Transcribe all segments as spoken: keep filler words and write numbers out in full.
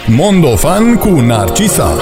Mondofan cu Narcisa.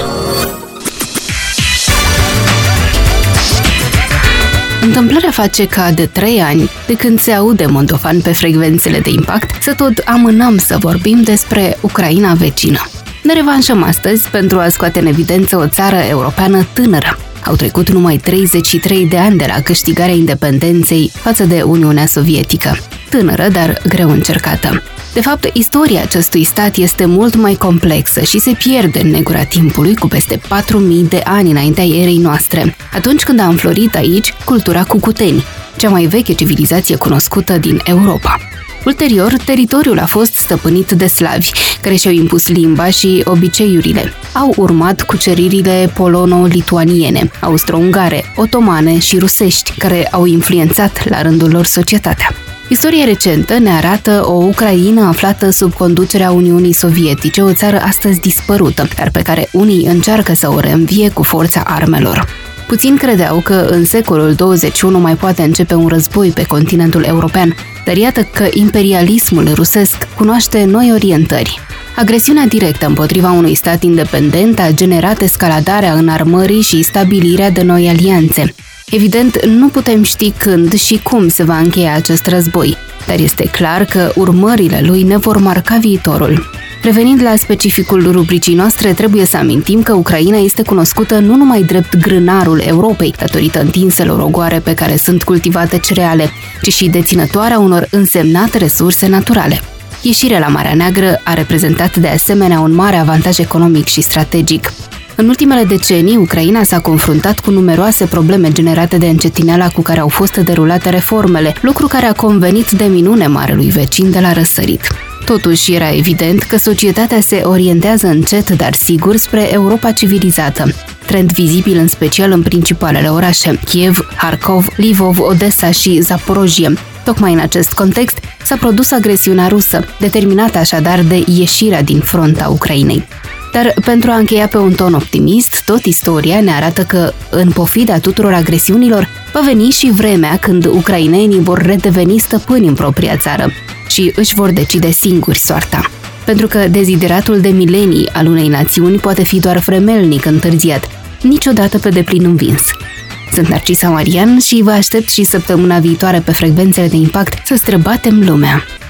Întâmplarea face ca de trei ani, de când se aude Mondofan pe frecvențele de impact, să tot amânăm să vorbim despre Ucraina vecină. Ne revanșăm astăzi pentru a scoate în evidență o țară europeană tânără. Au trecut numai treizeci și trei de ani de la câștigarea independenței față de Uniunea Sovietică. Tânără, dar greu încercată. De fapt, istoria acestui stat este mult mai complexă și se pierde în negura timpului cu peste patru mii de ani înaintea erei noastre, atunci când a înflorit aici cultura cucuteni, cea mai veche civilizație cunoscută din Europa. Ulterior, teritoriul a fost stăpânit de slavi, care și-au impus limba și obiceiurile. Au urmat cuceririle polono-lituaniene, austro-ungare, otomane și rusești, care au influențat la rândul lor societatea. Istoria recentă ne arată o Ucraina aflată sub conducerea Uniunii Sovietice, o țară astăzi dispărută, dar pe care unii încearcă să o reînvie cu forța armelor. Puțini credeau că în secolul douăzeci și unu mai poate începe un război pe continentul european, dar iată că imperialismul rusesc cunoaște noi orientări. Agresiunea directă împotriva unui stat independent a generat escaladarea înarmării și stabilirea de noi alianțe. Evident, nu putem ști când și cum se va încheia acest război, dar este clar că urmările lui ne vor marca viitorul. Revenind la specificul rubricii noastre, trebuie să amintim că Ucraina este cunoscută nu numai drept grânarul Europei, datorită întinselor ogoare pe care sunt cultivate cereale, ci și deținătoarea unor însemnate resurse naturale. Ieșirea la Marea Neagră a reprezentat de asemenea un mare avantaj economic și strategic. În ultimele decenii, Ucraina s-a confruntat cu numeroase probleme generate de încetineala cu care au fost derulate reformele, lucru care a convenit de minune marelui vecin de la răsărit. Totuși, era evident că societatea se orientează încet, dar sigur, spre Europa civilizată. Trend vizibil în special în principalele orașe, Kiev, Harkov, Lvov, Odessa și Zaporojie. Tocmai în acest context s-a produs agresiunea rusă, determinată așadar de ieșirea din fronta Ucrainei. Dar pentru a încheia pe un ton optimist, tot istoria ne arată că, în pofida tuturor agresiunilor, va veni și vremea când ucrainenii vor redeveni stăpâni în propria țară și își vor decide singuri soarta. Pentru că dezideratul de milenii al unei națiuni poate fi doar vremelnic întârziat, niciodată pe deplin învins. Sunt Narcisa Marian și vă aștept și săptămâna viitoare pe frecvențele de impact să străbatem lumea.